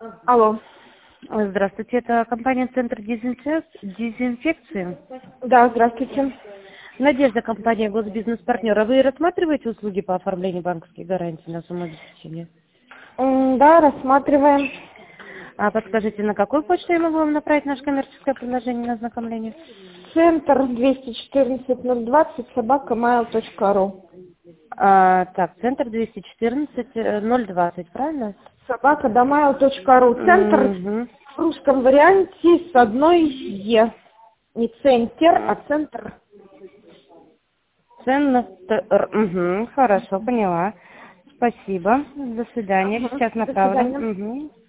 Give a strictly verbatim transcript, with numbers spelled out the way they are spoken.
Алло. Здравствуйте, это компания «Центр дезинфек- дезинфекции». Да, здравствуйте. Надежда, компания «Госбизнес-партнер». Вы рассматриваете услуги по оформлению банковских гарантий на сумму обеспечения? М, Да, рассматриваем. А подскажите, на какую почту я могу вам направить наше коммерческое предложение на ознакомление? Центр двести четырнадцать ноль двадцать собака mail точка ру. А, так, центр двести четырнадцать ноль двадцать, правильно? Собака mail точка ру. Центр Угу. в русском варианте с одной Е. Не центр, а центр. Ценно. Угу, хорошо, поняла. Спасибо. До свидания. Ага. Сейчас До свидания. направлю. Угу.